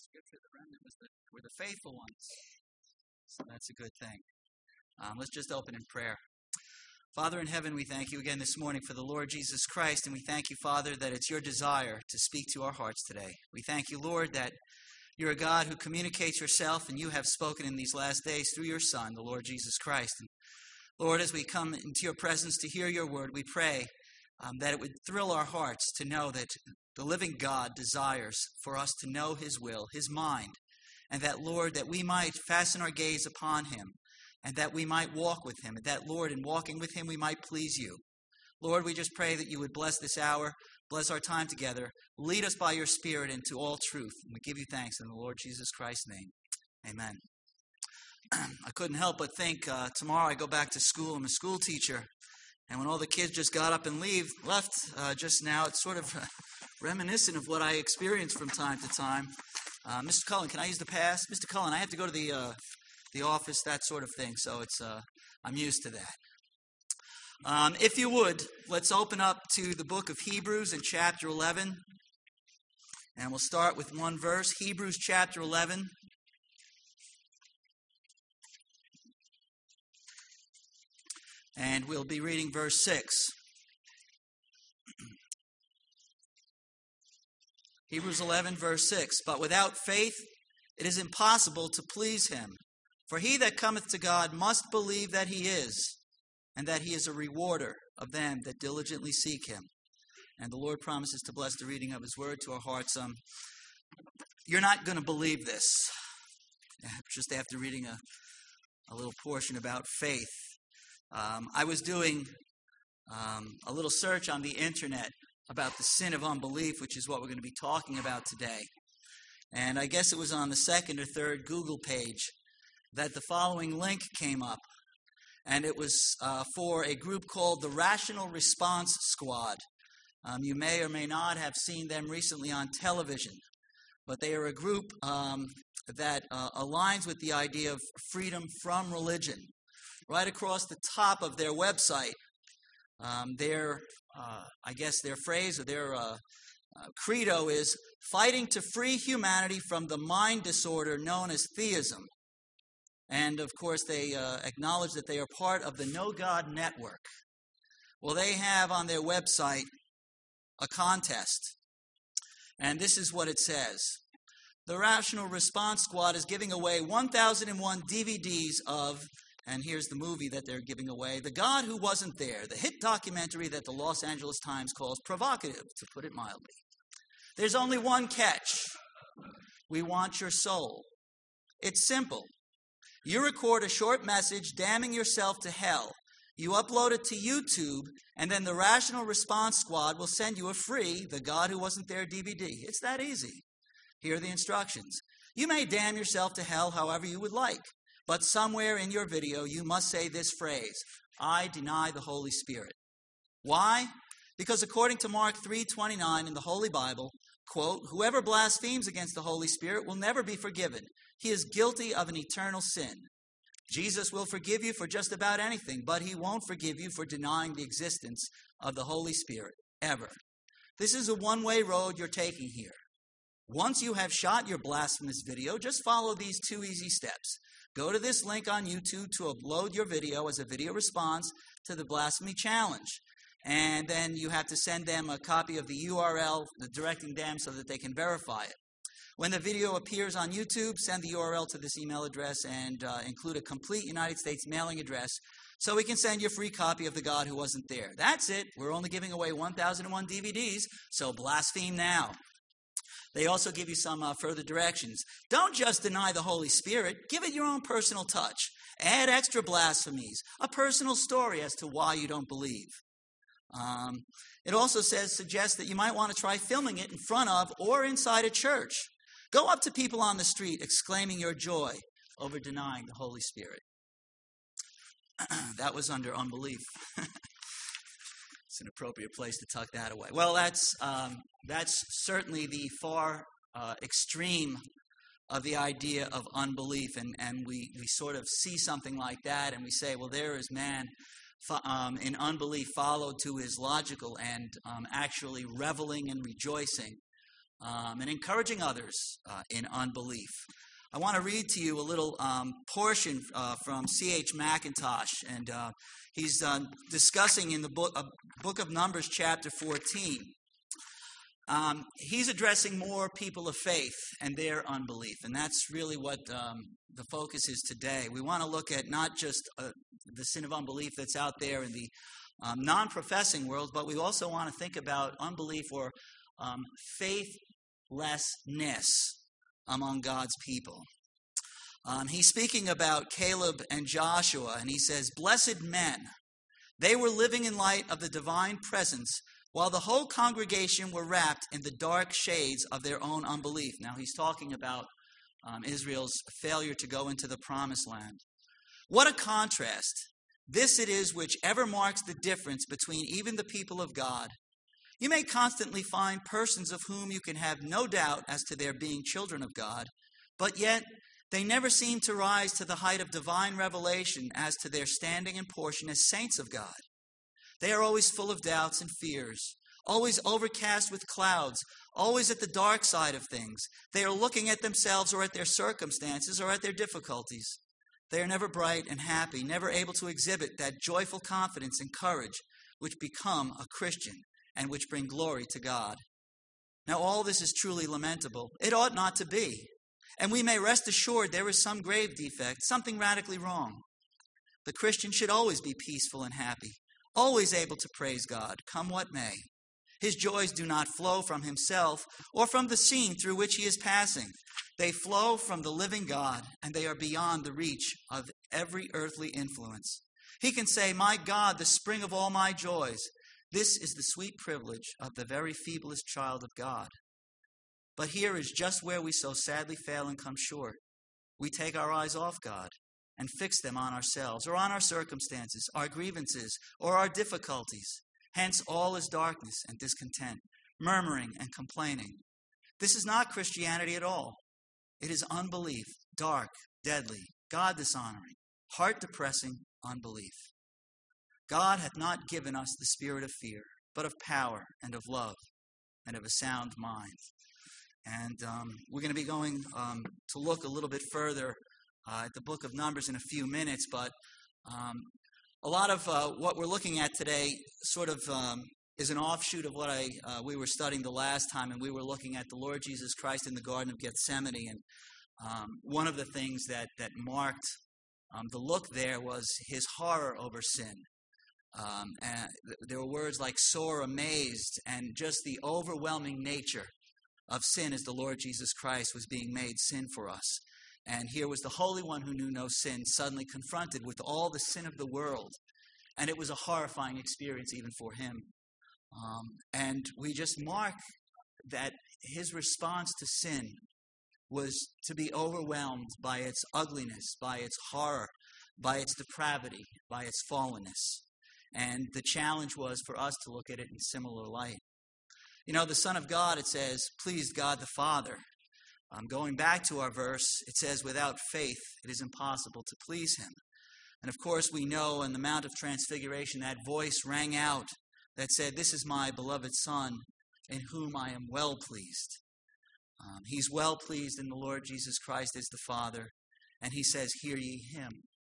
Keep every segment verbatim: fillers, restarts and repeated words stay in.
Scripture, the remnant was the, were the faithful ones. So that's a good thing. Um, let's just open in prayer. Father in heaven, we thank you again this morning for the Lord Jesus Christ, and we thank you, Father, that it's your desire to speak to our hearts today. We thank you, Lord, that you're a God who communicates yourself, and you have spoken in these last days through your Son, the Lord Jesus Christ. And Lord, as we come into your presence to hear your word, we pray um, that it would thrill our hearts to know that the living God desires for us to know his will, his mind, and that, Lord, that we might fasten our gaze upon him, and that we might walk with him, and that, Lord, in walking with him, we might please you. Lord, we just pray that you would bless this hour, bless our time together, lead us by your Spirit into all truth. And we give you thanks in the Lord Jesus Christ's name. Amen. I couldn't help but think uh, tomorrow I go back to school. I'm a school teacher. And when all the kids just got up and leave, left uh, just now, it's sort of uh, reminiscent of what I experience from time to time. Uh, Mister Cullen, can I use the pass? Mister Cullen, I have to go to the uh, the office, that sort of thing. So it's uh, I'm used to that. Um, if you would, let's open up to the book of Hebrews in chapter eleven. And we'll start with one verse, Hebrews chapter eleven. And we'll be reading verse six. Hebrews eleven, verse six. But without faith it is impossible to please him. For he that cometh to God must believe that he is, and that he is a rewarder of them that diligently seek him. And the Lord promises to bless the reading of his word to our hearts. Um, you're not going to believe this, just after reading a, a little portion about faith. Um, I was doing um, a little search on the internet about the sin of unbelief, which is what we're going to be talking about today. And I guess it was on the second or third Google page that the following link came up. And it was uh, for a group called the Rational Response Squad. Um, you may or may not have seen them recently on television. But they are a group um, that uh, aligns with the idea of freedom from religion. Right across the top of their website, um, their, uh, I guess their phrase or their uh, uh, credo is fighting to free humanity from the mind disorder known as theism. And of course, they uh, acknowledge that they are part of the No God Network. Well, they have on their website a contest. And this is what it says. The Rational Response Squad is giving away one thousand one D V Ds of, and here's the movie that they're giving away, The God Who Wasn't There, the hit documentary that the Los Angeles Times calls provocative, to put it mildly. There's only one catch. We want your soul. It's simple. You record a short message damning yourself to hell. You upload it to YouTube, and then the Rational Response Squad will send you a free The God Who Wasn't There D V D. It's that easy. Here are the instructions. You may damn yourself to hell however you would like. But somewhere in your video, you must say this phrase, I deny the Holy Spirit. Why? Because according to Mark three twenty-nine in the Holy Bible, quote, whoever blasphemes against the Holy Spirit will never be forgiven. He is guilty of an eternal sin. Jesus will forgive you for just about anything, but he won't forgive you for denying the existence of the Holy Spirit, ever. This is a one-way road you're taking here. Once you have shot your blasphemous video, just follow these two easy steps. Go to this link on YouTube to upload your video as a video response to the Blasphemy Challenge. And then you have to send them a copy of the U R L, directing them so that they can verify it. When the video appears on YouTube, send the U R L to this email address and uh, include a complete United States mailing address so we can send you a free copy of The God Who Wasn't There. That's it. We're only giving away one thousand one D V Ds, so blaspheme now. They also give you some uh, further directions. Don't just deny the Holy Spirit. Give it your own personal touch. Add extra blasphemies, a personal story as to why you don't believe. Um, it also says, suggests that you might want to try filming it in front of or inside a church. Go up to people on the street exclaiming your joy over denying the Holy Spirit. That was under unbelief. It's an appropriate place to tuck that away. Well, that's um, that's certainly the far uh, extreme of the idea of unbelief. And, and we, we sort of see something like that and we say, well, there is man fo- um, in unbelief followed to his logical and um, actually reveling and rejoicing um, and encouraging others uh, in unbelief. I want to read to you a little um, portion uh, from C H Mackintosh, and uh, he's uh, discussing in the book, uh, book of Numbers, chapter fourteen. Um, he's addressing more people of faith and their unbelief, and that's really what um, the focus is today. We want to look at not just uh, the sin of unbelief that's out there in the um, non-professing world, but we also want to think about unbelief or um, faithlessness among God's people. Um, he's speaking about Caleb and Joshua, and he says, "Blessed men, they were living in light of the divine presence, while the whole congregation were wrapped in the dark shades of their own unbelief." Now he's talking about um, Israel's failure to go into the promised land. What a contrast. This it is which ever marks the difference between even the people of God. You may constantly find persons of whom you can have no doubt as to their being children of God, but yet they never seem to rise to the height of divine revelation as to their standing and portion as saints of God. They are always full of doubts and fears, always overcast with clouds, always at the dark side of things. They are looking at themselves or at their circumstances or at their difficulties. They are never bright and happy, never able to exhibit that joyful confidence and courage which become a Christian and which bring glory to God. Now all this is truly lamentable. It ought not to be. And we may rest assured there is some grave defect, something radically wrong. The Christian should always be peaceful and happy, always able to praise God, come what may. His joys do not flow from himself or from the scene through which he is passing. They flow from the living God, and they are beyond the reach of every earthly influence. He can say, "My God, the spring of all my joys." This is the sweet privilege of the very feeblest child of God. But here is just where we so sadly fail and come short. We take our eyes off God and fix them on ourselves or on our circumstances, our grievances, or our difficulties. Hence all is darkness and discontent, murmuring and complaining. This is not Christianity at all. It is unbelief, dark, deadly, God-dishonoring, heart-depressing unbelief. God hath not given us the spirit of fear, but of power and of love and of a sound mind. And um, we're going to be going um, to look a little bit further uh, at the book of Numbers in a few minutes, but um, a lot of uh, what we're looking at today sort of um, is an offshoot of what I uh, we were studying the last time, and we were looking at the Lord Jesus Christ in the Garden of Gethsemane. And um, one of the things that, that marked um, the look there was his horror over sin. Um, and there were words like sore amazed, and just the overwhelming nature of sin as the Lord Jesus Christ was being made sin for us. And here was the Holy One who knew no sin suddenly confronted with all the sin of the world. And it was a horrifying experience even for him. Um, and we just mark that his response to sin was to be overwhelmed by its ugliness, by its horror, by its depravity, by its fallenness. And the challenge was for us to look at it in similar light. You know, the Son of God, it says, pleased God the Father. Um, going back to our verse, it says, without faith, it is impossible to please him. And of course, we know on the Mount of Transfiguration, that voice rang out that said, this is my beloved Son, in whom I am well pleased. Um, he's well pleased in the Lord Jesus Christ as the Father, and he says, hear ye him.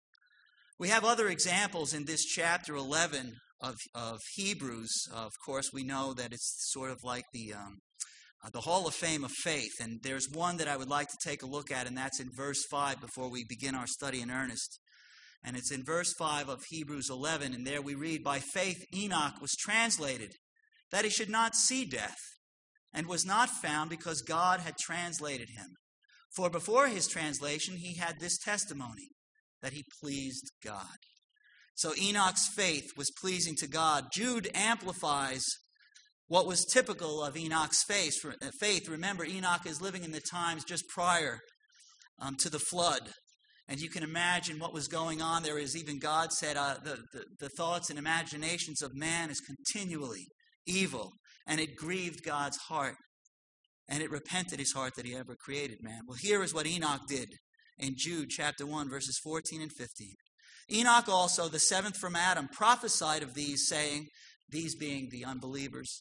We have other examples in this chapter eleven of, of Hebrews. Uh, of course, we know that it's sort of like the um, uh, the Hall of Fame of faith. And there's one that I would like to take a look at, and that's in verse five before we begin our study in earnest. And it's in verse five of Hebrews eleven, and there we read, by faith Enoch was translated, that he should not see death, and was not found because God had translated him. For before his translation he had this testimony, that he pleased God. So Enoch's faith was pleasing to God. Jude amplifies what was typical of Enoch's faith. Faith. Remember, Enoch is living in the times just prior um, to the flood. And you can imagine what was going on there. As even God said, uh, the, the, the thoughts and imaginations of man is continually evil. And it grieved God's heart. And it repented his heart that he ever created man. Well, here is what Enoch did in Jude chapter one, verses fourteen and fifteen. Enoch also, the seventh from Adam, prophesied of these, saying, these being the unbelievers,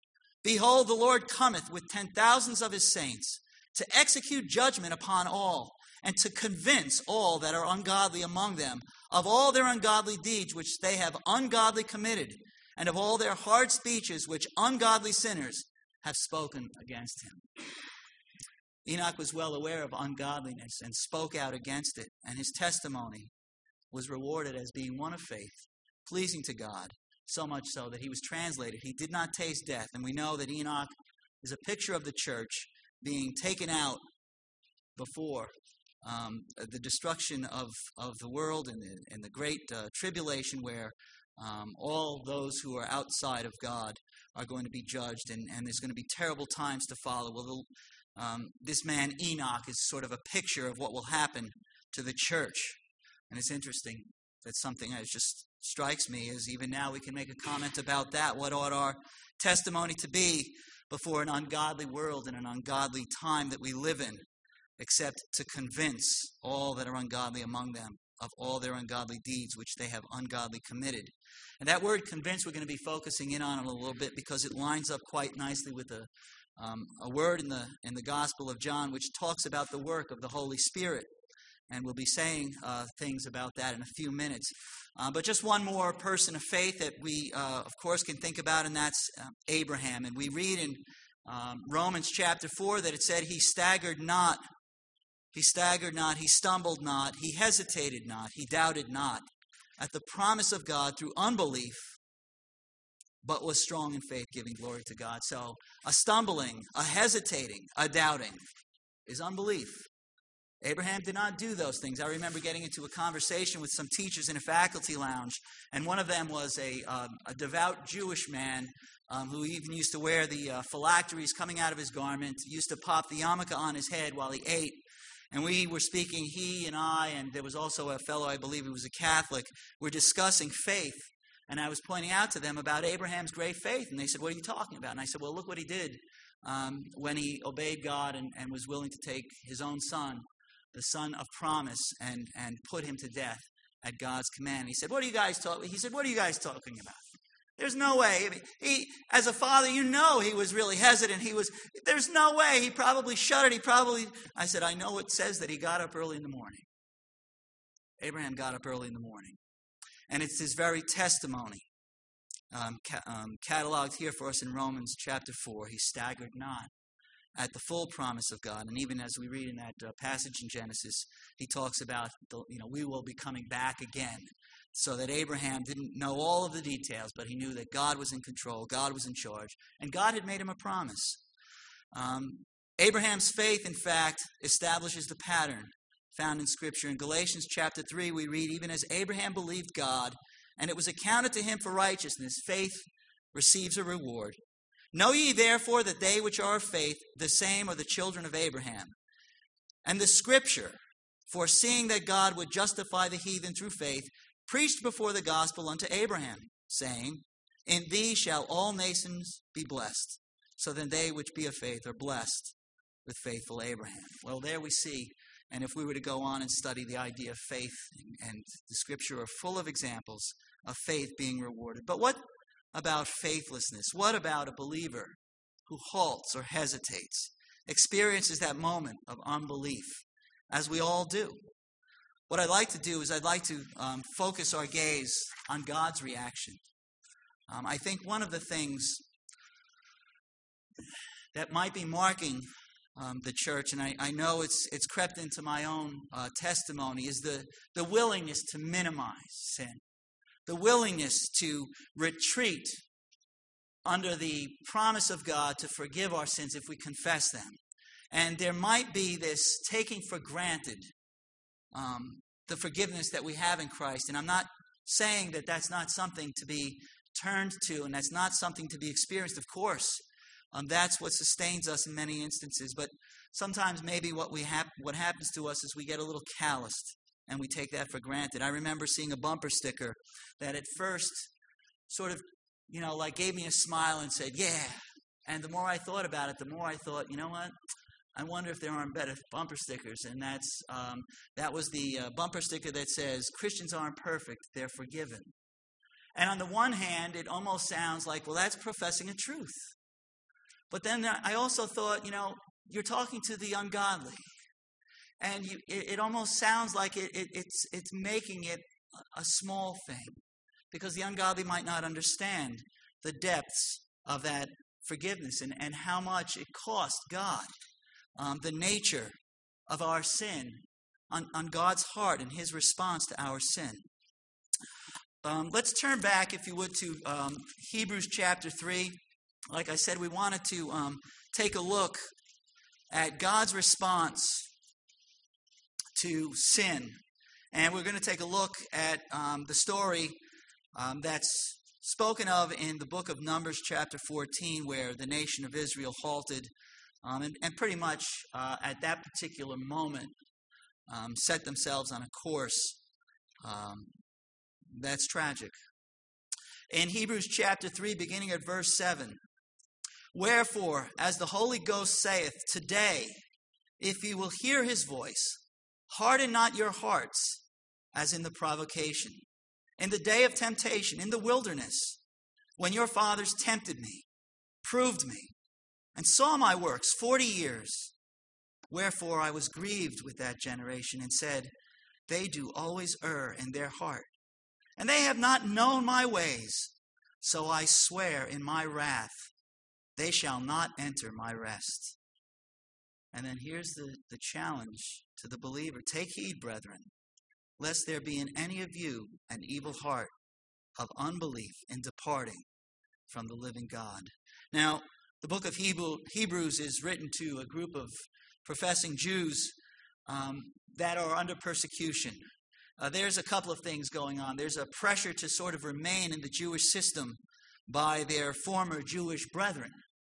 Behold, the Lord cometh with ten thousands of his saints, to execute judgment upon all, and to convince all that are ungodly among them of all their ungodly deeds which they have ungodly committed, and of all their hard speeches which ungodly sinners have spoken against him. Enoch was well aware of ungodliness and spoke out against it, and his testimony was rewarded as being one of faith, pleasing to God, so much so that he was translated. He did not taste death, and we know that Enoch is a picture of the church being taken out before um, the destruction of, of the world and the, and the great uh, tribulation where um, all those who are outside of God are going to be judged, and, and there's going to be terrible times to follow. Well, the, um, this man Enoch is sort of a picture of what will happen to the church. And it's interesting that something that just strikes me is even now we can make a comment about that. What ought our testimony to be before an ungodly world and an ungodly time that we live in, except to convince all that are ungodly among them of all their ungodly deeds which they have ungodly committed. And that word convince we're going to be focusing in on a little bit because it lines up quite nicely with a, um, a word in the, in the Gospel of John which talks about the work of the Holy Spirit. And we'll be saying uh, things about that in a few minutes. Uh, but just one more person of faith that we, uh, of course, can think about, and that's uh, Abraham. And we read in um, Romans chapter four that it said he staggered not. He staggered not. He stumbled not. He hesitated not. He doubted not at the promise of God through unbelief, but was strong in faith, giving glory to God. So a stumbling, a hesitating, a doubting is unbelief. Abraham did not do those things. I remember getting into a conversation with some teachers in a faculty lounge, and one of them was a, um, a devout Jewish man um, who even used to wear the uh, phylacteries coming out of his garment, used to pop the yarmulke on his head while he ate. And we were speaking, he and I, and there was also a fellow, I believe he was a Catholic, were discussing faith. And I was pointing out to them about Abraham's great faith. And they said, what are you talking about? And I said, well, look what he did um, when he obeyed God and, and was willing to take his own son, the son of promise, and, and put him to death at God's command. He said, what are you guys talking He said, what are you guys talking about? There's no way. I mean, he, as a father, you know he was really hesitant. He was, there's no way. He probably shuddered. He probably, I said, I know it says that he got up early in the morning. Abraham got up early in the morning. And it's his very testimony um, ca- um, cataloged here for us in Romans chapter four. He staggered not at the full promise of God. And even as we read in that uh, passage in Genesis, he talks about, the, you know, we will be coming back again. So that Abraham didn't know all of the details, but he knew that God was in control, God was in charge, and God had made him a promise. Um, Abraham's faith, in fact, establishes the pattern found in Scripture. In Galatians chapter three, we read, even as Abraham believed God, and it was accounted to him for righteousness, faith receives a reward. Know ye therefore that they which are of faith, the same are the children of Abraham. And the Scripture, foreseeing that God would justify the heathen through faith, preached before the gospel unto Abraham, saying, in thee shall all nations be blessed. So then they which be of faith are blessed with faithful Abraham. Well, there we see, and if we were to go on and study the idea of faith, and the Scripture are full of examples of faith being rewarded. But what about faithlessness? What about a believer who halts or hesitates, experiences that moment of unbelief, as we all do? What I'd like to do is I'd like to um, focus our gaze on God's reaction. Um, I think one of the things that might be marking um, the church, and I, I know it's it's crept into my own uh, testimony, is the, the willingness to minimize sin, the willingness to retreat under the promise of God to forgive our sins if we confess them. And there might be this taking for granted Um, the forgiveness that we have in Christ. And I'm not saying that that's not something to be turned to and that's not something to be experienced. Of course, um, that's what sustains us in many instances. But sometimes maybe what we hap- what happens to us is we get a little calloused and we take that for granted. I remember seeing a bumper sticker that at first sort of, you know, like gave me a smile and said, yeah. And the more I thought about it, the more I thought, you know what? I wonder if there aren't better bumper stickers. And that's um, that was the uh, bumper sticker that says, Christians aren't perfect, they're forgiven. And on the one hand, it almost sounds like, well, that's professing a truth. But then I also thought, you know, you're talking to the ungodly. And you, it, it almost sounds like it, it, it's, it's making it a small thing, because the ungodly might not understand the depths of that forgiveness and, and how much it cost God, um, the nature of our sin on, on God's heart and his response to our sin. Um, let's turn back, if you would, to um, Hebrews chapter three. Like I said, we wanted to um, take a look at God's response to sin. And we're going to take a look at um, the story um, that's spoken of in the book of Numbers chapter fourteen, where the nation of Israel halted um, and, and pretty much uh, at that particular moment um, set themselves on a course um, that's tragic. In Hebrews chapter three, beginning at verse seven, "Wherefore, as the Holy Ghost saith, today, if ye will hear his voice, harden not your hearts, as in the provocation, in the day of temptation, in the wilderness, when your fathers tempted me, proved me, and saw my works forty years. Wherefore I was grieved with that generation, and said, they do always err in their heart, and they have not known my ways. So I swear in my wrath, they shall not enter my rest." And then here's the, the challenge to the believer. "Take heed, brethren, lest there be in any of you an evil heart of unbelief in departing from the living God." Now, the book of Hebrew, Hebrews is written to a group of professing Jews um, that are under persecution. Uh, there's a couple of things going on. There's a pressure to sort of remain in the Jewish system by their former Jewish brethren.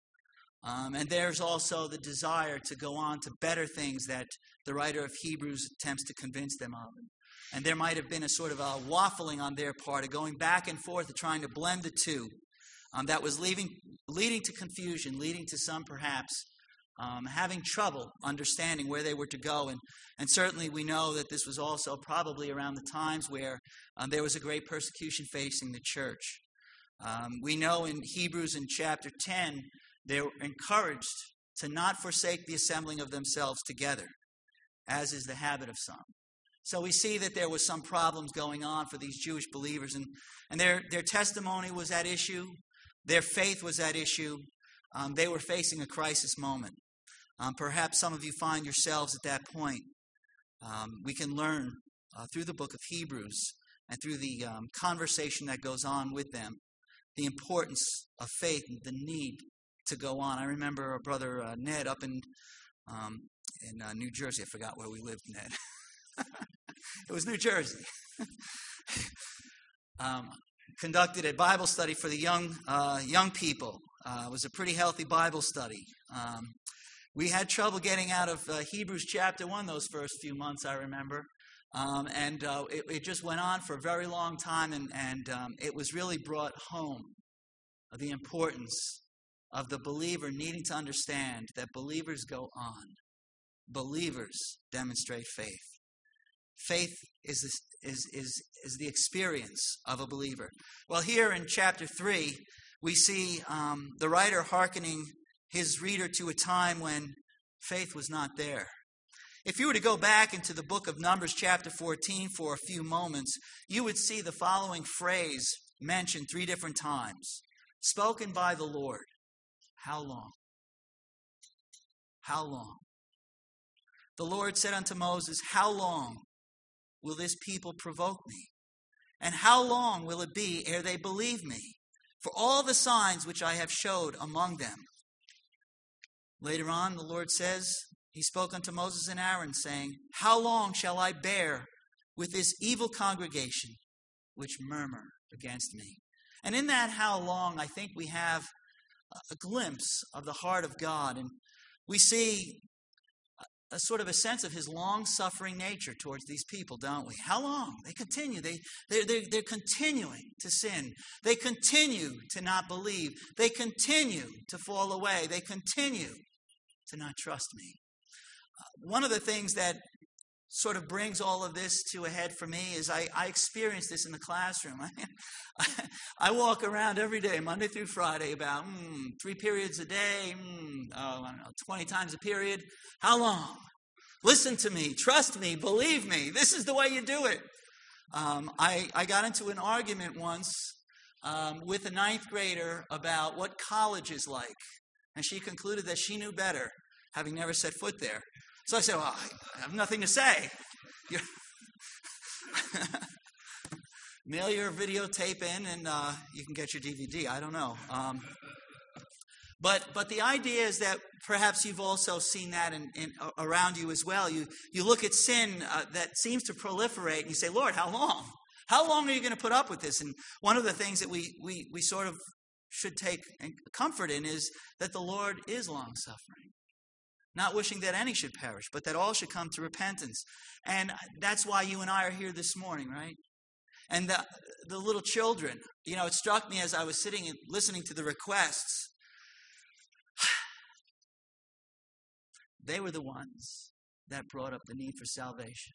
Um, and there's also the desire to go on to better things that the writer of Hebrews attempts to convince them of. And there might have been a sort of a waffling on their part, of going back and forth, of trying to blend the two. Um, that was leaving, leading to confusion, leading to some perhaps um, having trouble understanding where they were to go. And, and certainly we know that this was also probably around the times where um, there was a great persecution facing the church. Um, we know in Hebrews in chapter ten, they were encouraged to not forsake the assembling of themselves together, as is the habit of some. So we see that there was some problems going on for these Jewish believers, and, and their, their testimony was at issue. Their faith was at issue. Um, they were facing a crisis moment. Um, perhaps some of you find yourselves at that point. Um, we can learn uh, through the book of Hebrews and through the um, conversation that goes on with them the importance of faith and the need to go on. I remember our brother uh, Ned up in um, in uh, New Jersey. I forgot where we lived, Ned. It was New Jersey. um, conducted a Bible study for the young uh, young people. Uh, it was a pretty healthy Bible study. Um, we had trouble getting out of uh, Hebrews chapter one those first few months, I remember. Um, and uh, it, it just went on for a very long time, and, and um, it was really brought home the importance of the believer needing to understand that believers go on. Believers demonstrate faith. Faith is, this, is, is, is the experience of a believer. Well, here in chapter three, we see um, the writer hearkening his reader to a time when faith was not there. If you were to go back into the book of Numbers chapter fourteen for a few moments, you would see the following phrase mentioned three different times. Spoken by the Lord. How long? How long? The Lord said unto Moses, how long will this people provoke me? And how long will it be ere they believe me? For all the signs which I have showed among them. Later on, the Lord says, he spoke unto Moses and Aaron, saying, how long shall I bear with this evil congregation which murmur against me? And in that how long, I think we have a glimpse of the heart of God. And we see a sort of a sense of his long-suffering nature towards these people, don't we? How long? They continue. They, they're, they're, they're continuing to sin. They continue to not believe. They continue to fall away. They continue to not trust me. Uh, one of the things that sort of brings all of this to a head for me is I, I experience this in the classroom. I, I walk around every day, Monday through Friday, about mm, three periods a day, mm, oh, I don't know, twenty times a period. How long? Listen to me, trust me, believe me. This is the way you do it. Um, I, I got into an argument once um, with a ninth grader about what college is like. And she concluded that she knew better, having never set foot there. So I said, well, I have nothing to say. Mail your videotape in and uh, you can get your D V D. I don't know. Um, but but the idea is that perhaps you've also seen that in, in, around you as well. You, you look at sin uh, that seems to proliferate and you say, Lord, how long? How long are you going to put up with this? And one of the things that we, we, we sort of should take comfort in is that the Lord is long-suffering. Not wishing that any should perish, but that all should come to repentance. And that's why you and I are here this morning, right? And the, the little children, you know, it struck me as I was sitting and listening to the requests. They were the ones that brought up the need for salvation.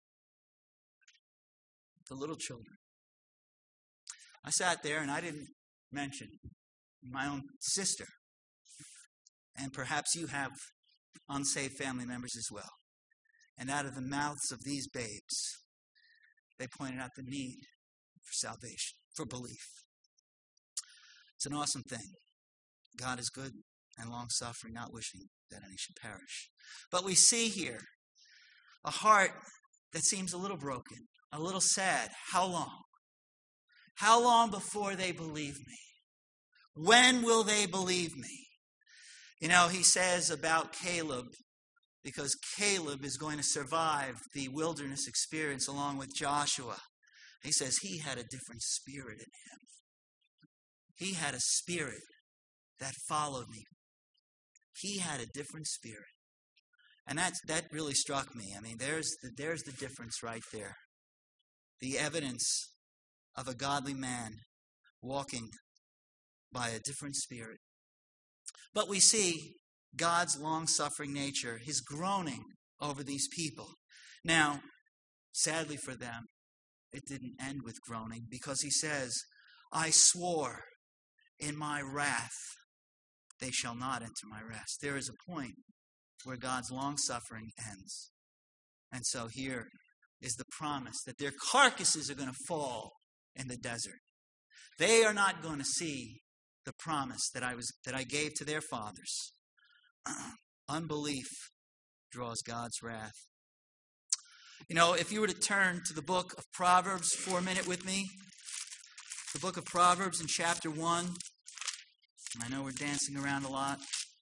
The little children. I sat there and I didn't mention my own sister. And perhaps you have unsaved family members as well. And out of the mouths of these babes, they pointed out the need for salvation, for belief. It's an awesome thing. God is good and long-suffering, not wishing that any should perish. But we see here a heart that seems a little broken, a little sad. How long? How long before they believe me? When will they believe me? You know, he says about Caleb, because Caleb is going to survive the wilderness experience along with Joshua. He says he had a different spirit in him. He had a spirit that followed me. He had a different spirit. And that's, that really struck me. I mean, there's the, there's the difference right there. The evidence of a godly man walking by a different spirit. But we see God's long-suffering nature, his groaning over these people. Now, sadly for them, it didn't end with groaning because he says, I swore in my wrath, they shall not enter my rest. There is a point where God's long-suffering ends. And so here is the promise that their carcasses are going to fall in the desert. They are not going to see the promise that I was that I gave to their fathers. Unbelief draws God's wrath. You know, if you were to turn to the book of Proverbs for a minute with me, the book of Proverbs in chapter one. I know we're dancing around a lot.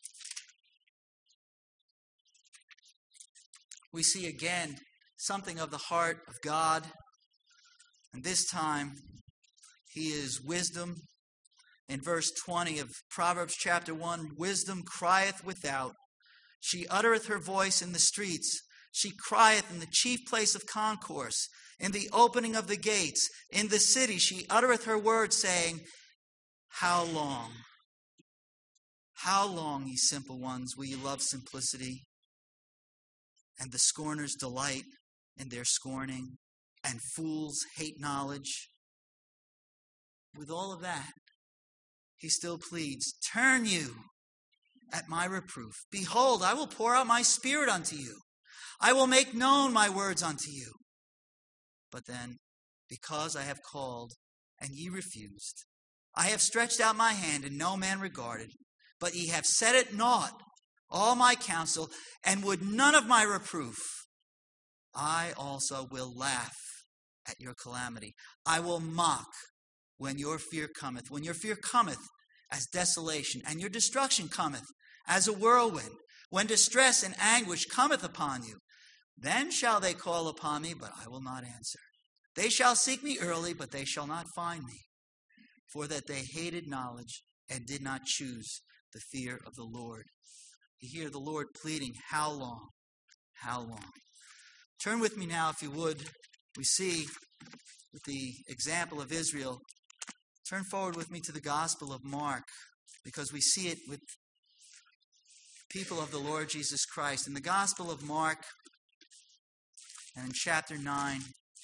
We see again something of the heart of God. And this time, he is wisdom. In verse twenty of Proverbs chapter one, wisdom crieth without. She uttereth her voice in the streets. She crieth in the chief place of concourse, in the opening of the gates. In the city she uttereth her word, saying, How long? How long, ye simple ones, will ye love simplicity? And the scorners delight in their scorning, and fools hate knowledge. With all of that, he still pleads, turn you at my reproof. Behold, I will pour out my spirit unto you. I will make known my words unto you. But then, because I have called, and ye refused, I have stretched out my hand, and no man regarded. But ye have set at naught all my counsel, and would none of my reproof. I also will laugh at your calamity. I will mock when your fear cometh. When your fear cometh as desolation, and your destruction cometh as a whirlwind. When distress and anguish cometh upon you, then shall they call upon me, but I will not answer. They shall seek me early, but they shall not find me. For that they hated knowledge and did not choose the fear of the Lord. You hear the Lord pleading, how long? How long? Turn with me now, if you would. We see with the example of Israel. Turn forward with me to the Gospel of Mark, because we see it with people of the Lord Jesus Christ. In the Gospel of Mark, And in chapter nine,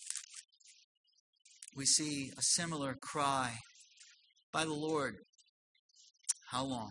we see a similar cry by the Lord. How long?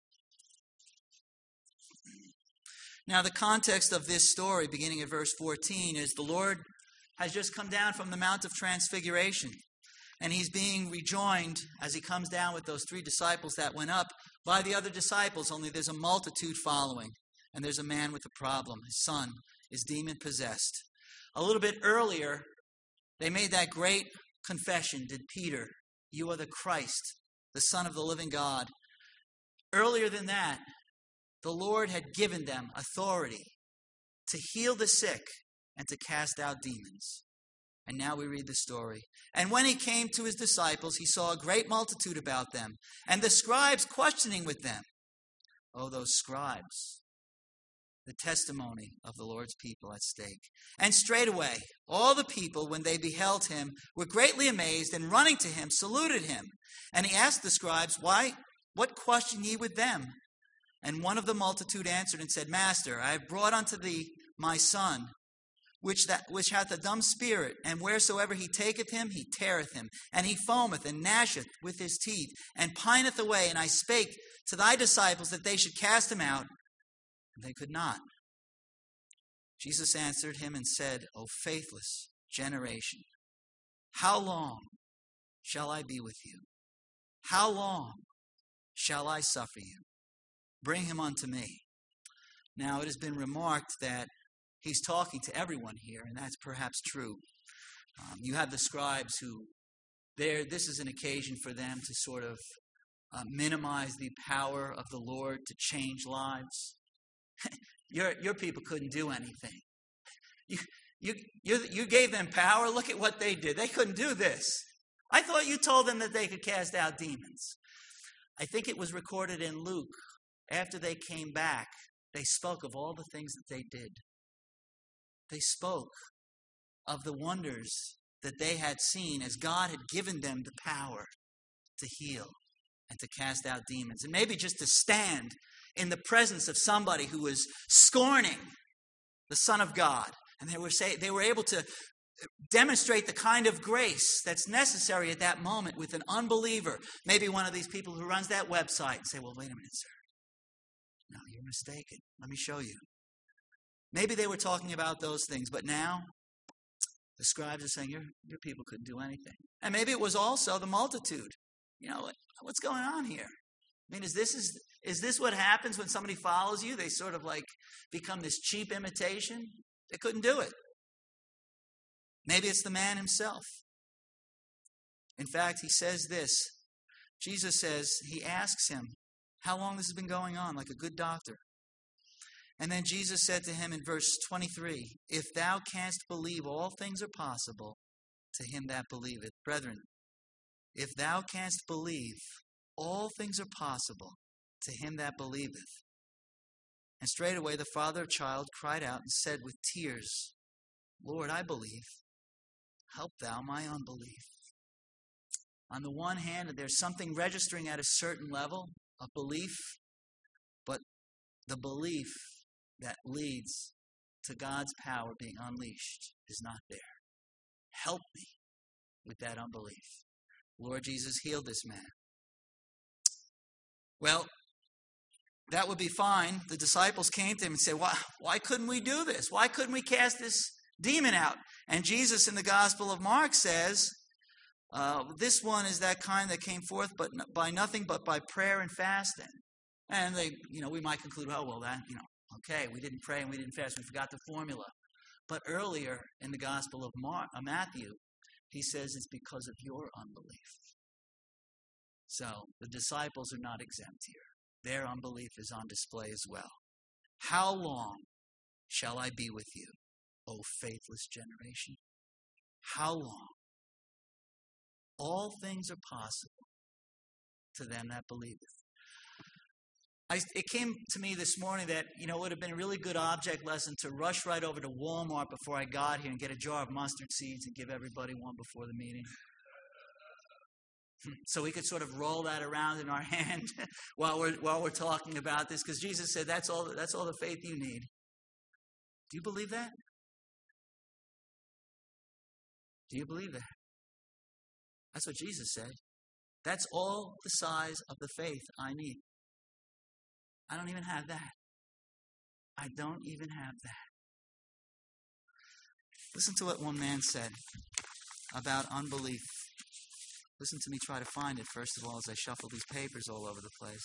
Now, the context of this story, beginning at verse fourteen, is the Lord has just come down from the Mount of Transfiguration. And he's being rejoined as he comes down with those three disciples that went up by the other disciples, only there's a multitude following. And there's a man with a problem. His son is demon-possessed. A little bit earlier, they made that great confession, did Peter, you are the Christ, the Son of the living God. Earlier than that, the Lord had given them authority to heal the sick and to cast out demons. And now we read the story. And when he came to his disciples, he saw a great multitude about them, and the scribes questioning with them. Oh, those scribes, the testimony of the Lord's people at stake. And straightway, all the people, when they beheld him, were greatly amazed, and running to him, saluted him. And he asked the scribes, Why, what question ye with them? And one of the multitude answered and said, Master, I have brought unto thee my son, which that which hath a dumb spirit, and wheresoever he taketh him, he teareth him, and he foameth and gnasheth with his teeth, and pineth away. And I spake to thy disciples that they should cast him out, and they could not. Jesus answered him and said, O faithless generation, how long shall I be with you? How long shall I suffer you? Bring him unto me. Now it has been remarked that he's talking to everyone here, and that's perhaps true. Um, you have the scribes who, there. this is an occasion for them to sort of uh, minimize the power of the Lord to change lives. your your people couldn't do anything. You, you, you, you gave them power. Look at what they did. They couldn't do this. I thought you told them that they could cast out demons. I think it was recorded in Luke. After they came back, they spoke of all the things that they did. They spoke of the wonders that they had seen as God had given them the power to heal and to cast out demons. And maybe just to stand in the presence of somebody who was scorning the Son of God. And they were say, they were able to demonstrate the kind of grace that's necessary at that moment with an unbeliever. Maybe one of these people who runs that website and say, well, wait a minute, sir. No, you're mistaken. Let me show you. Maybe they were talking about those things, but now the scribes are saying, your, your people couldn't do anything. And maybe it was also the multitude. You know, what, what's going on here? I mean, is this is is this what happens when somebody follows you? They sort of like become this cheap imitation. They couldn't do it. Maybe it's the man himself. In fact, he says this. Jesus says, he asks him how long this has been going on, like a good doctor. And then Jesus said to him in verse twenty-three, if thou canst believe, all things are possible to him that believeth. Brethren, if thou canst believe, all things are possible to him that believeth. And straightway the father of the child cried out and said with tears, Lord, I believe. Help thou my unbelief. On the one hand, there's something registering at a certain level of belief, but the belief that leads to God's power being unleashed is not there. Help me with that unbelief. Lord Jesus healed this man. Well, that would be fine. The disciples came to him and said, why, why couldn't we do this? Why couldn't we cast this demon out? And Jesus in the Gospel of Mark says, uh, this one is that kind that came forth but by nothing but by prayer and fasting. And they, you know, we might conclude, oh, well, that, you know, okay, we didn't pray and we didn't fast. We forgot the formula. But earlier in the Gospel of Mar- uh, Matthew, he says it's because of your unbelief. So the disciples are not exempt here. Their unbelief is on display as well. How long shall I be with you, O faithless generation? How long? All things are possible to them that believeth. I, it came to me this morning that, you know, it would have been a really good object lesson to rush right over to Walmart before I got here and get a jar of mustard seeds and give everybody one before the meeting. So we could sort of roll that around in our hand while we're while we're talking about this, because Jesus said that's all that's all the faith you need. Do you believe that? Do you believe that? That's what Jesus said. That's all the size of the faith I need. I don't even have that. I don't even have that. Listen to what one man said about unbelief. Listen to me try to find it, first of all, as I shuffle these papers all over the place.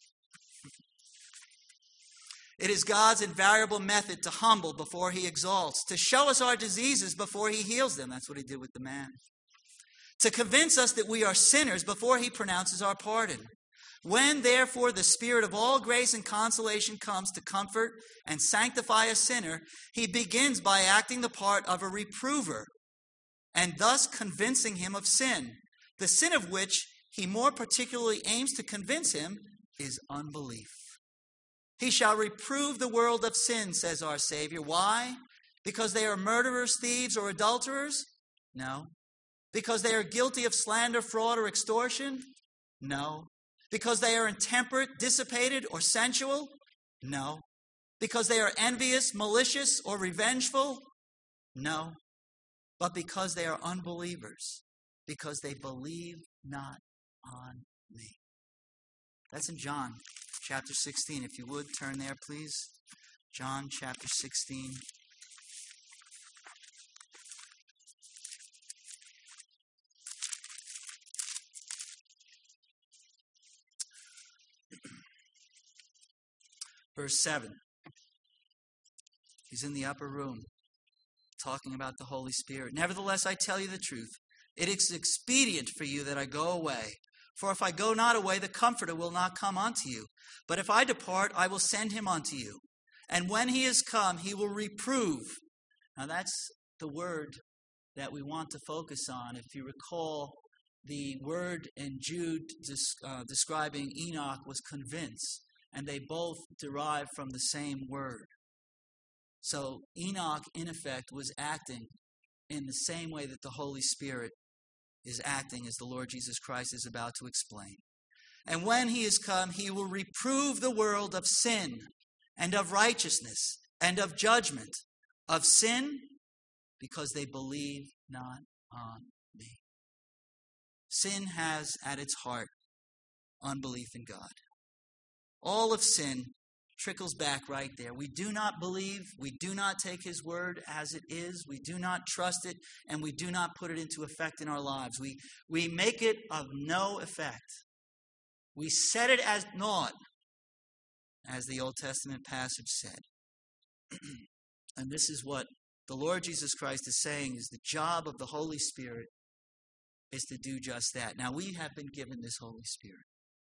It is God's invariable method to humble before he exalts, to show us our diseases before he heals them. That's what he did with the man. To convince us that we are sinners before he pronounces our pardon. When, therefore, the Spirit of all grace and consolation comes to comfort and sanctify a sinner, he begins by acting the part of a reprover and thus convincing him of sin. The sin of which he more particularly aims to convince him is unbelief. He shall reprove the world of sin, says our Savior. Why? Because they are murderers, thieves, or adulterers? No. Because they are guilty of slander, fraud, or extortion? No. Because they are intemperate, dissipated, or sensual? No. Because they are envious, malicious, or revengeful? No. But because they are unbelievers, because they believe not on me. That's in John chapter sixteen. If you would, turn there, please. John chapter sixteen. Verse seven. He's in the upper room talking about the Holy Spirit. Nevertheless, I tell you the truth. It is expedient for you that I go away. For if I go not away, the Comforter will not come unto you. But if I depart, I will send him unto you. And when he is come, he will reprove. Now that's the word that we want to focus on. If you recall, the word in Jude uh, describing Enoch was convince. And they both derive from the same word. So Enoch, in effect, was acting in the same way that the Holy Spirit is acting, as the Lord Jesus Christ is about to explain. And when he is come, he will reprove the world of sin and of righteousness and of judgment. Of sin, because they believe not on me. Sin has at its heart unbelief in God. All of sin trickles back right there. We do not believe, we do not take his word as it is, we do not trust it, and we do not put it into effect in our lives. We, we make it of no effect. We set it as naught, as the Old Testament passage said. And this is what the Lord Jesus Christ is saying is the job of the Holy Spirit is to do just that. Now, we have been given this Holy Spirit.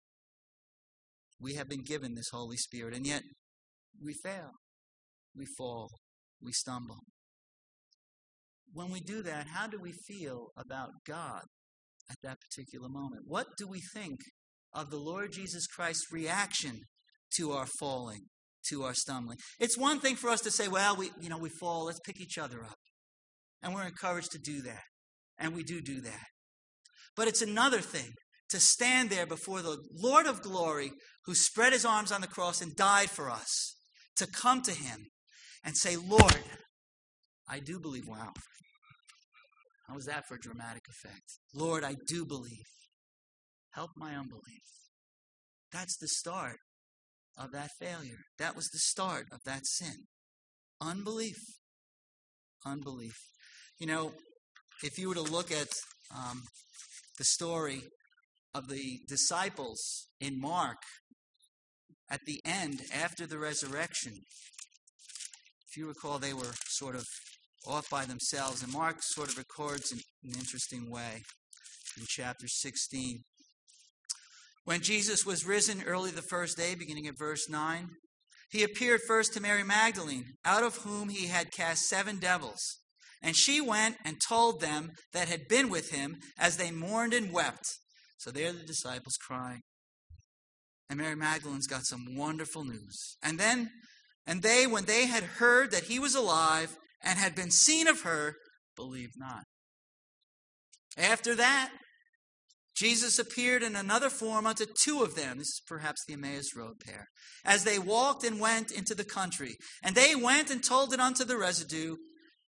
We have been given this Holy Spirit, and yet we fail, we fall, we stumble. When we do that, how do we feel about God at that particular moment? What do we think of the Lord Jesus Christ's reaction to our falling, to our stumbling? It's one thing for us to say, well, we, you know, we fall, let's pick each other up. And we're encouraged to do that. And we do do that. But it's another thing to stand there before the Lord of glory who spread his arms on the cross and died for us, to come to him and say, Lord, I do believe. Wow. How was that for a dramatic effect? Lord, I do believe. Help my unbelief. That's the start of that failure. That was the start of that sin. Unbelief. Unbelief. You know, if you were to look at um, the story of the disciples in Mark, at the end, after the resurrection, if you recall, they were sort of off by themselves, and Mark sort of records in an interesting way in chapter sixteen. When Jesus was risen early the first day, beginning at verse nine, he appeared first to Mary Magdalene, out of whom he had cast seven devils. And she went and told them that had been with him as they mourned and wept. So there the disciples crying. And Mary Magdalene's got some wonderful news. And then, and they, when they had heard that he was alive and had been seen of her, believed not. After that, Jesus appeared in another form unto two of them. This is perhaps the Emmaus Road pair. As they walked and went into the country. And they went and told it unto the residue.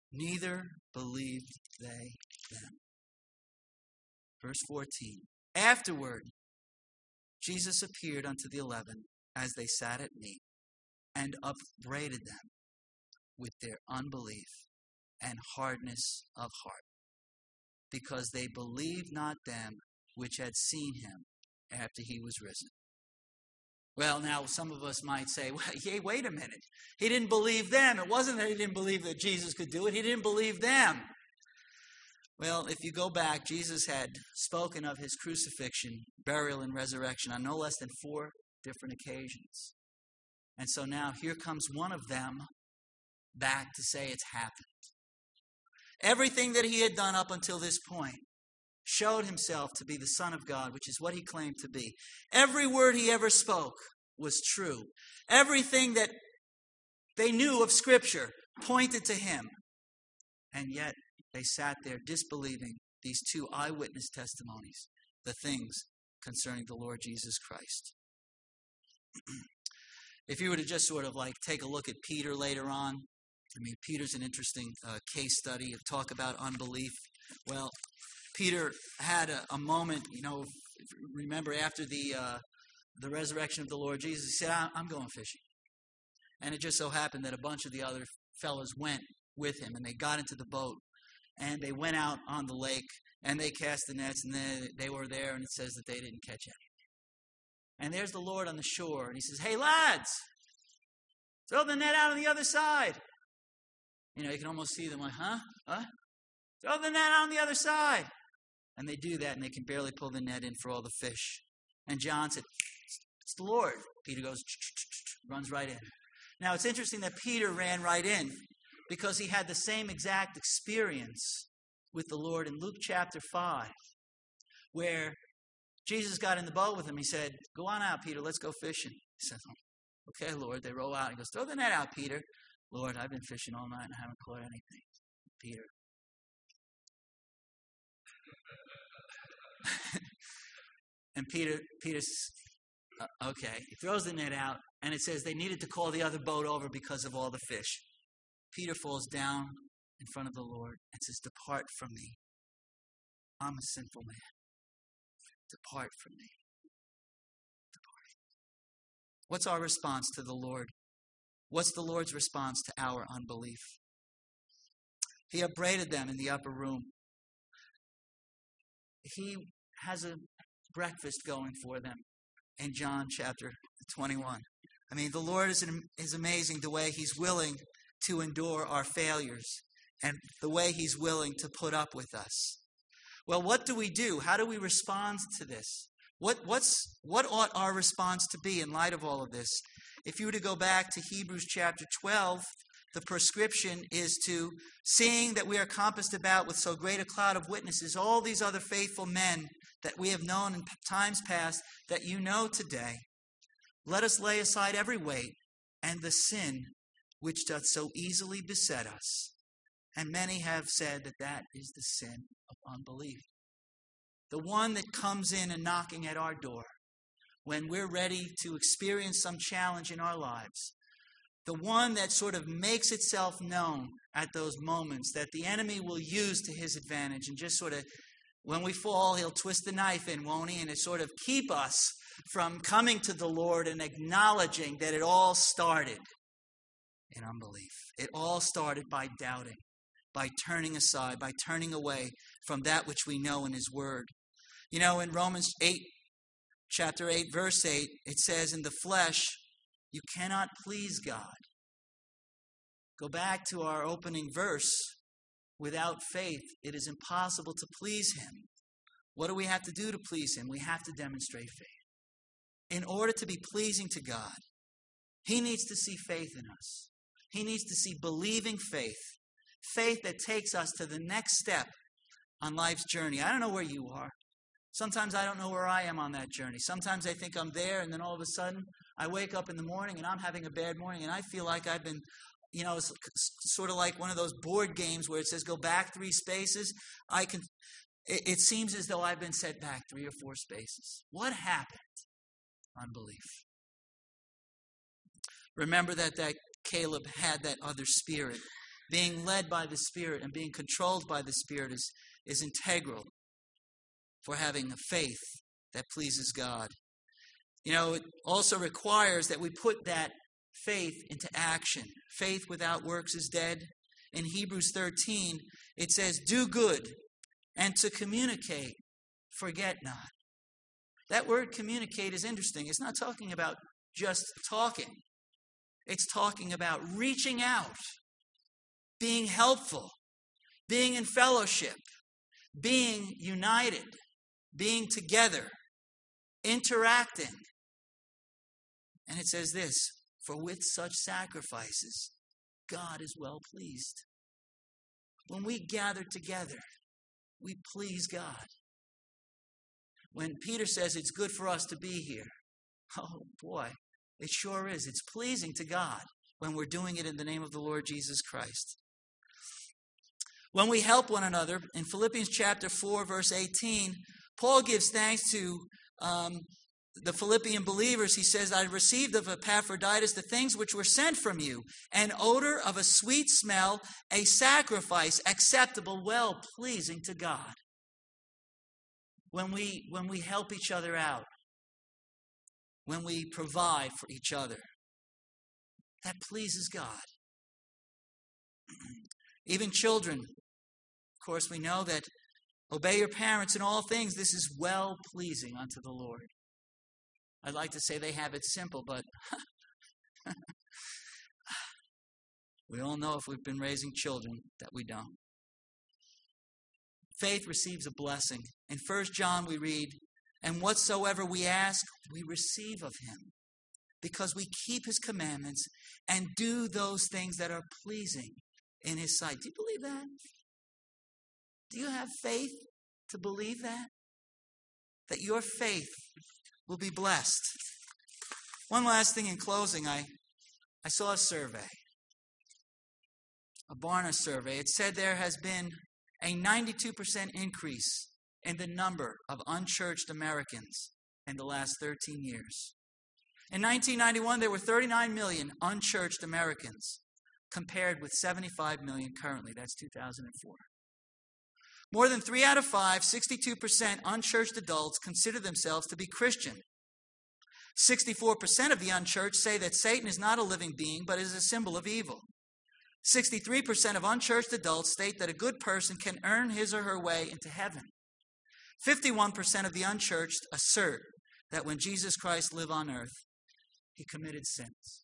neither believed they them. Verse fourteen. Afterward, Jesus appeared unto the eleven as they sat at meat, and upbraided them with their unbelief and hardness of heart, because they believed not them which had seen him after he was risen. Well, now some of us might say, well, hey, wait a minute. He didn't believe them. It wasn't that he didn't believe that Jesus could do it. He didn't believe them. Well, if you go back, Jesus had spoken of his crucifixion, burial, and resurrection on no less than four different occasions. And so now here comes one of them back to say it's happened. Everything that he had done up until this point showed himself to be the Son of God, which is what he claimed to be. Every word he ever spoke was true. Everything that they knew of Scripture pointed to him. And yet they sat there disbelieving these two eyewitness testimonies, the things concerning the Lord Jesus Christ. If you were to just sort of like take a look at Peter later on, I mean, Peter's an interesting uh, case study of talk about unbelief. Well, Peter had a, a moment, you know, remember after the uh, the resurrection of the Lord Jesus, he said, I'm going fishing. And it just so happened that a bunch of the other fellows went with him, and they got into the boat, and they went out on the lake, and they cast the nets, and then they were there, and it says that they didn't catch anything. And there's the Lord on the shore, and he says, hey, lads, throw the net out on the other side. You know, you can almost see them like, huh? Huh? Throw the net out on the other side. And they do that, and they can barely pull the net in for all the fish. And John said, it's the Lord. Peter goes, runs right in. Now, it's interesting that Peter ran right in because he had the same exact experience with the Lord in Luke chapter five, where Jesus got in the boat with him. He said, go on out, Peter, let's go fishing. He said, okay, Lord. They roll out. He goes, throw the net out, Peter. Lord, I've been fishing all night and I haven't caught anything. Peter. And Peter, Peter's, uh, okay, he throws the net out, and it says they needed to call the other boat over because of all the fish. Peter falls down in front of the Lord and says, depart from me. I'm a sinful man. Depart from me. Depart. What's our response to the Lord? What's the Lord's response to our unbelief? He upbraided them in the upper room. He has a breakfast going for them in John chapter twenty-one. I mean, the Lord is, is amazing the way He's willing to endure our failures and the way He's willing to put up with us. Well, what do we do? How do we respond to this? What, what's, what ought our response to be in light of all of this? If you were to go back to Hebrews chapter twelve, the prescription is to, seeing that we are compassed about with so great a cloud of witnesses, all these other faithful men that we have known in times past, that you know today, let us lay aside every weight and the sin which doth so easily beset us. And many have said that that is the sin of unbelief. The one that comes in and knocking at our door when we're ready to experience some challenge in our lives. The one that sort of makes itself known at those moments that the enemy will use to his advantage and just sort of, when we fall, he'll twist the knife in, won't he? And it sort of keep us from coming to the Lord and acknowledging that it all started in unbelief. It all started by doubting, by turning aside, by turning away from that which we know in His Word. You know, in Romans eight, chapter eight, verse eight, it says, in the flesh, you cannot please God. Go back to our opening verse. Without faith, it is impossible to please Him. What do we have to do to please Him? We have to demonstrate faith. In order to be pleasing to God, He needs to see faith in us. He needs to see believing faith. Faith that takes us to the next step on life's journey. I don't know where you are. Sometimes I don't know where I am on that journey. Sometimes I think I'm there, and then all of a sudden I wake up in the morning and I'm having a bad morning, and I feel like I've been, you know, it's sort of like one of those board games where it says go back three spaces. I can. It, it seems as though I've been set back three or four spaces. What happened? Unbelief. Remember that that Caleb had that other spirit being led by the Spirit and being controlled by the Spirit is, is integral for having a faith that pleases God. You know, it also requires that we put that faith into action. Faith without works is dead. In Hebrews thirteen, it says, do good, and to communicate, forget not. That word communicate is interesting. It's not talking about just talking. It's talking about reaching out, being helpful, being in fellowship, being united, being together, interacting. And it says this, for with such sacrifices, God is well pleased. When we gather together, we please God. When Peter says it's good for us to be here, oh boy, it sure is. It's pleasing to God when we're doing it in the name of the Lord Jesus Christ. When we help one another, in Philippians chapter four, verse eighteen, Paul gives thanks to um, the Philippian believers. He says, I received of Epaphroditus the things which were sent from you, an odor of a sweet smell, a sacrifice acceptable, well pleasing to God. When we, when we help each other out, when we provide for each other, that pleases God. Even children, of course, we know that obey your parents in all things. This is well pleasing unto the Lord. I'd like to say they have it simple, but we all know if we've been raising children that we don't. Faith receives a blessing. In First John we read, and whatsoever we ask, we receive of him, because we keep his commandments and do those things that are pleasing in his sight. Do you believe that? Do you have faith to believe that? That your faith will be blessed. One last thing in closing, I, I saw a survey, a Barna survey. It said there has been a ninety-two percent increase in the number of unchurched Americans in the last thirteen years. In nineteen ninety-one, there were thirty-nine million unchurched Americans, compared with seventy-five million currently. That's two thousand four. More than three out of five, sixty-two percent unchurched adults consider themselves to be Christian. sixty-four percent of the unchurched say that Satan is not a living being, but is a symbol of evil. sixty-three percent of unchurched adults state that a good person can earn his or her way into heaven. fifty-one percent of the unchurched assert that when Jesus Christ lived on earth, he committed sins.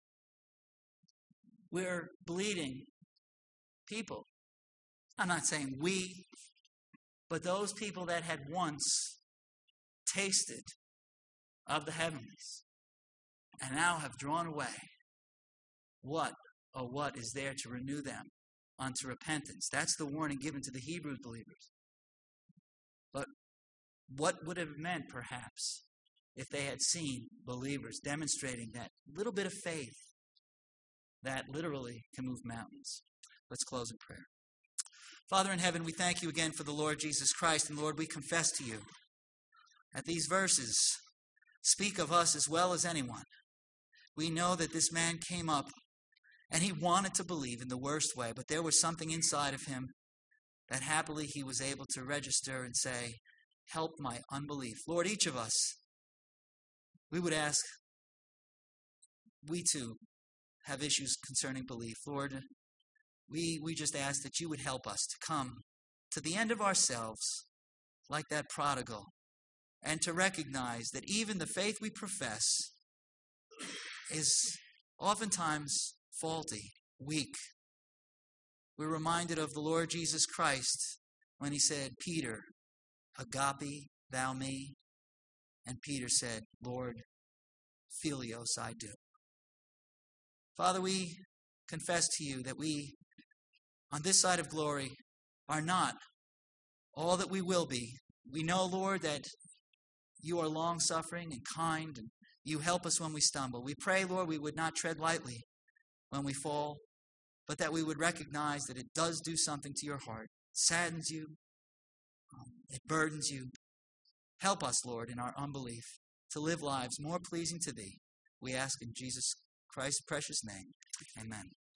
We're bleeding people. I'm not saying we, but those people that had once tasted of the heavenlies and now have drawn away. What, oh what is there to renew them unto repentance? That's the warning given to the Hebrew believers. But what would it have meant, perhaps, if they had seen believers demonstrating that little bit of faith that literally can move mountains? Let's close in prayer. Father in heaven, we thank you again for the Lord Jesus Christ. And Lord, we confess to you that these verses speak of us as well as anyone. We know that this man came up and he wanted to believe in the worst way, but there was something inside of him that happily he was able to register and say, help my unbelief. Lord, each of us, we would ask, we too have issues concerning belief. Lord, we, we just ask that you would help us to come to the end of ourselves like that prodigal and to recognize that even the faith we profess is oftentimes faulty, weak. We're reminded of the Lord Jesus Christ when he said, Peter, agape thou me? And Peter said, Lord, philios I do. Father, we confess to you that we, on this side of glory, are not all that we will be. We know, Lord, that you are long-suffering and kind, and you help us when we stumble. We pray, Lord, we would not tread lightly when we fall, but that we would recognize that it does do something to your heart. It saddens you. Um, it burdens you. Help us, Lord, in our unbelief to live lives more pleasing to thee. We ask in Jesus Christ's precious name. Amen.